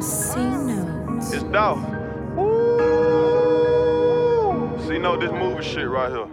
C-Notes. It's Dolph. Woo! C-Note, this movie shit right here.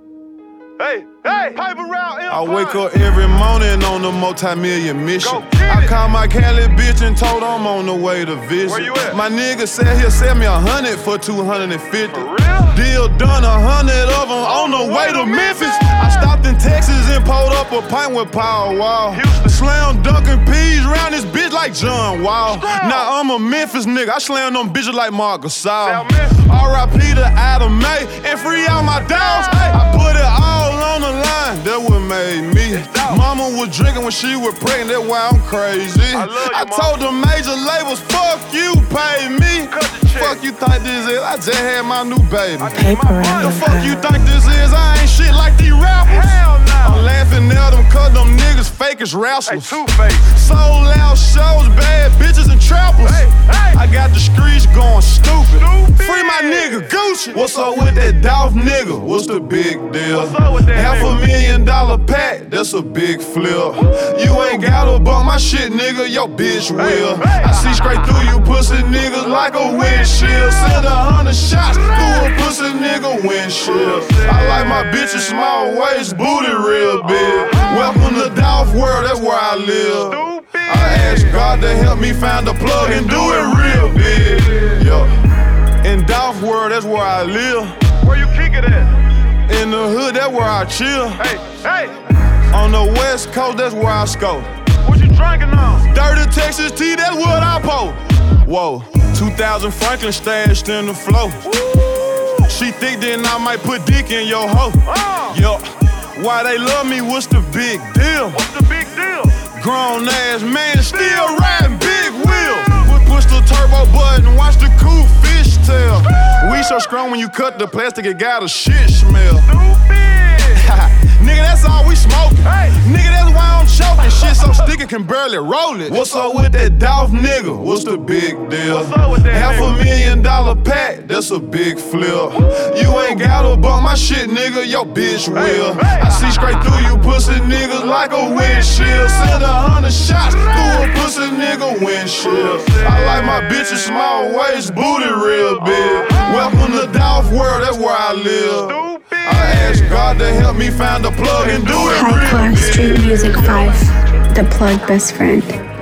Hey, pipe around Empire. I wake up every morning on a multi-million mission. Go get I it. call my Cali bitch and told her I'm on the way to visit. Where you at? My nigga said he'll sell me 100 for 250. For real? Deal done, 100 of them on the way to Memphis. I stopped in Texas and pulled up a pint with Power Wall. Houston. Slam dunking peas round this bitch like John Wall. Now I'm a Memphis nigga, I slam them bitches like Marc Gasol. South Memphis. R.I.P. to Adam May and free all my dogs. I put it all on the line, that what made me. Mama was drinking when she was pregnant, that's why I'm crazy. I love you, I told the major labels, fuck you, pay me. Cut the check. Fuck you think this is, I just had my new baby. I need Paper my round The money. fuck you think this is, I ain't shit like these rappers. Hell no. I'm laughing at them cause them niggas fake as Hey, wrestlers. Two-Face. Sold out shows, bad bitches and trappers. Hey. I got the streets going stupid. Stupid. Free my nigga Gucci. What's up with that Dolph nigga? What's the big deal? What's up with that $500,000 pack, that's a big flip. You ain't gotta bump my shit, nigga, your bitch will. Hey. I see straight through you pussy niggas like a windshield. Send 100 shots through a pussy nigga windshield. I like my bitches small waist, booty real big. Welcome to Dolph world, that's where I live. Stupid. I asked God to help me find a plug and do it real big. Yeah. In Dolph world, that's where I live. Where you kick it at? In the hood, that's where I chill. Hey. On the west coast, that's where I score. What you drinking on? Dirty Texas tea, that's what I pour. Whoa, 2000 Franklin stashed in the flow. She think then I might put dick in your hoe. Yup. Why they love me, what's the big deal? What's the big deal? Grown ass man still riding big wheels. Push the turbo button, watch the cool fish tail. We so strong when you cut the plastic, it got a shit smell. Stupid. Nigga, that's all we smoking. Hey. Nigga, that's why I'm choking. Shit so sticky, can barely roll it. What's up with that Dolph nigga? What's the big deal? What's up with that $500,000 pack, that's a big flip. You ain't gotta bump my shit, nigga, your bitch will. Hey. I see straight through you pussy niggas like a windshield. Send 100 shots through a pussy nigga windshield. I like my bitches small waist, booty real big. Welcome to Dolph world, that's where I live. Stupid. I asked God to help me find a plug and do it High real Class big. Street Music 5, The Plug Best Friend.